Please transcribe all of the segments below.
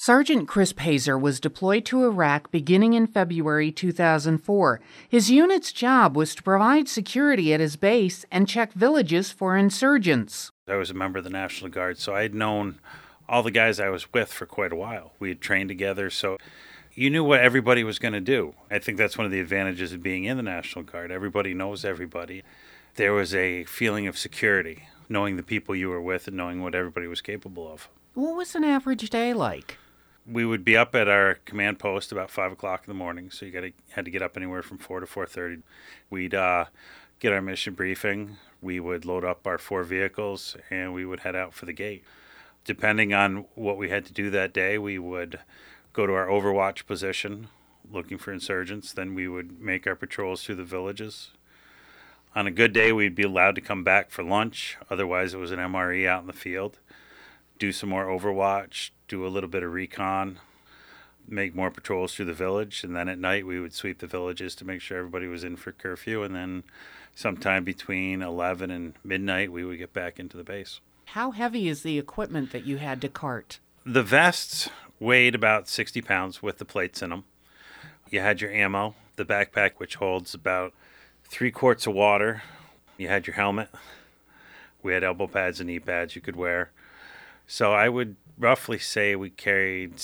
Sergeant Chris Pazer was deployed to Iraq beginning in February 2004. His unit's job was to provide security at his base and check villages for insurgents. I was a member of the National Guard, so I had known all the guys I was with for quite a while. We had trained together, so you knew what everybody was going to do. I think that's one of the advantages of being in the National Guard. Everybody knows everybody. There was a feeling of security, knowing the people you were with and knowing what everybody was capable of. What was an average day like? We would be up at our command post about 5 o'clock in the morning, so you had to get up anywhere from 4 to 4:30. We'd get our mission briefing. We would load up our 4 vehicles, and we would head out for the gate. Depending on what we had to do that day, we would go to our overwatch position, looking for insurgents. Then we would make our patrols through the villages. On a good day, we'd be allowed to come back for lunch. Otherwise, it was an MRE out in the field. Do some more overwatch, do a little bit of recon, make more patrols through the village. And then at night, we would sweep the villages to make sure everybody was in for curfew. And then sometime between 11 and midnight, we would get back into the base. How heavy is the equipment that you had to cart? The vests weighed about 60 pounds with the plates in them. You had your ammo, the backpack, which holds about 3 quarts of water. You had your helmet. We had elbow pads and knee pads you could wear. So I would roughly say we carried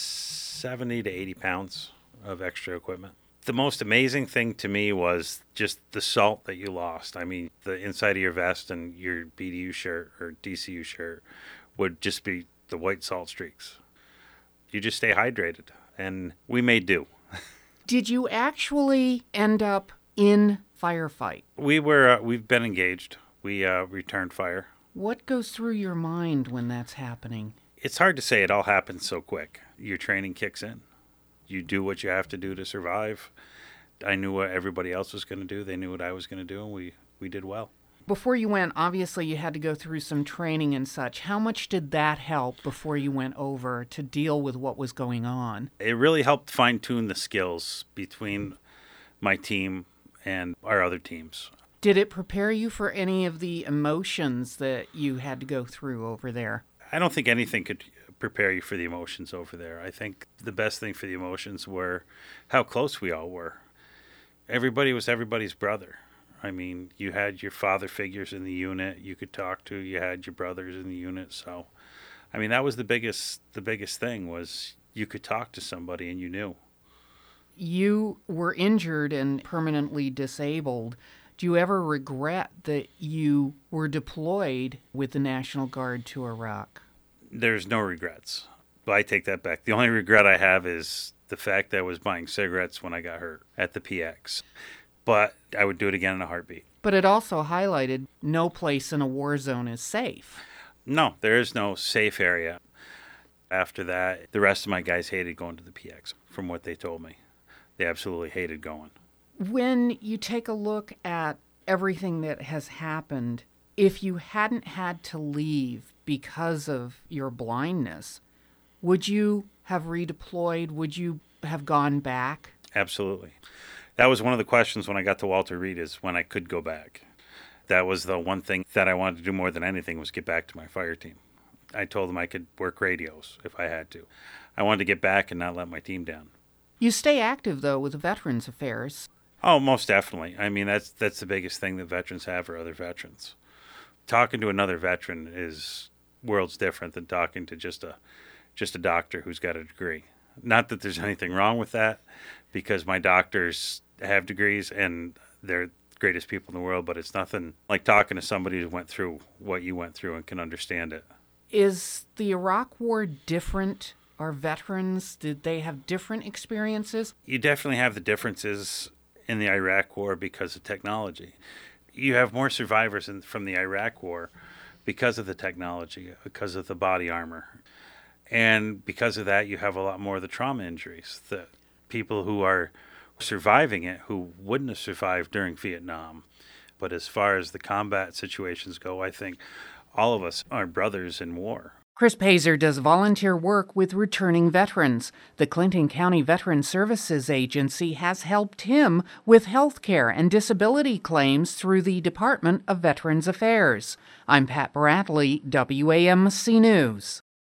70 to 80 pounds of extra equipment. The most amazing thing to me was just the salt that you lost. I mean, the inside of your vest and your BDU shirt or DCU shirt would just be the white salt streaks. You just stay hydrated, and we made do. Did you actually end up in firefight? We've been engaged. We returned fire. What goes through your mind when that's happening? It's hard to say. It all happens so quick. Your training kicks in. You do what you have to do to survive. I knew what everybody else was going to do. They knew what I was going to do, and we did well. Before you went, obviously you had to go through some training and such. How much did that help before you went over to deal with what was going on? It really helped fine-tune the skills between my team and our other teams. Did it prepare you for any of the emotions that you had to go through over there? I don't think anything could prepare you for the emotions over there. I think the best thing for the emotions were how close we all were. Everybody was everybody's brother. I mean, you had your father figures in the unit you could talk to. You had your brothers in the unit. So, I mean, that was the biggest thing was you could talk to somebody and you knew. You were injured and permanently disabled. Do you ever regret that you were deployed with the National Guard to Iraq? There's no regrets. But I take that back. The only regret I have is the fact that I was buying cigarettes when I got hurt at the PX. But I would do it again in a heartbeat. But it also highlighted no place in a war zone is safe. No, there is no safe area. After that, the rest of my guys hated going to the PX, from what they told me. They absolutely hated going. When you take a look at everything that has happened, if you hadn't had to leave because of your blindness, would you have redeployed? Would you have gone back? Absolutely. That was one of the questions when I got to Walter Reed is when I could go back. That was the one thing that I wanted to do more than anything was get back to my fire team. I told them I could work radios if I had to. I wanted to get back and not let my team down. You stay active, though, with Veterans Affairs. Oh, most definitely. I mean, that's the biggest thing that veterans have for other veterans. Talking to another veteran is worlds different than talking to just a doctor who's got a degree. Not that there's anything wrong with that, because my doctors have degrees and they're the greatest people in the world, but it's nothing like talking to somebody who went through what you went through and can understand it. Is the Iraq War different? Are veterans, did they have different experiences? You definitely have the differences in the Iraq War because of technology. You have more survivors from the Iraq War because of the technology, because of the body armor. And because of that, you have a lot more of the trauma injuries. The people who are surviving it who wouldn't have survived during Vietnam. But as far as the combat situations go, I think all of us are brothers in war. Chris Pazer does volunteer work with returning veterans. The Clinton County Veteran Services Agency has helped him with health care and disability claims through the Department of Veterans Affairs. I'm Pat Bradley, WAMC News.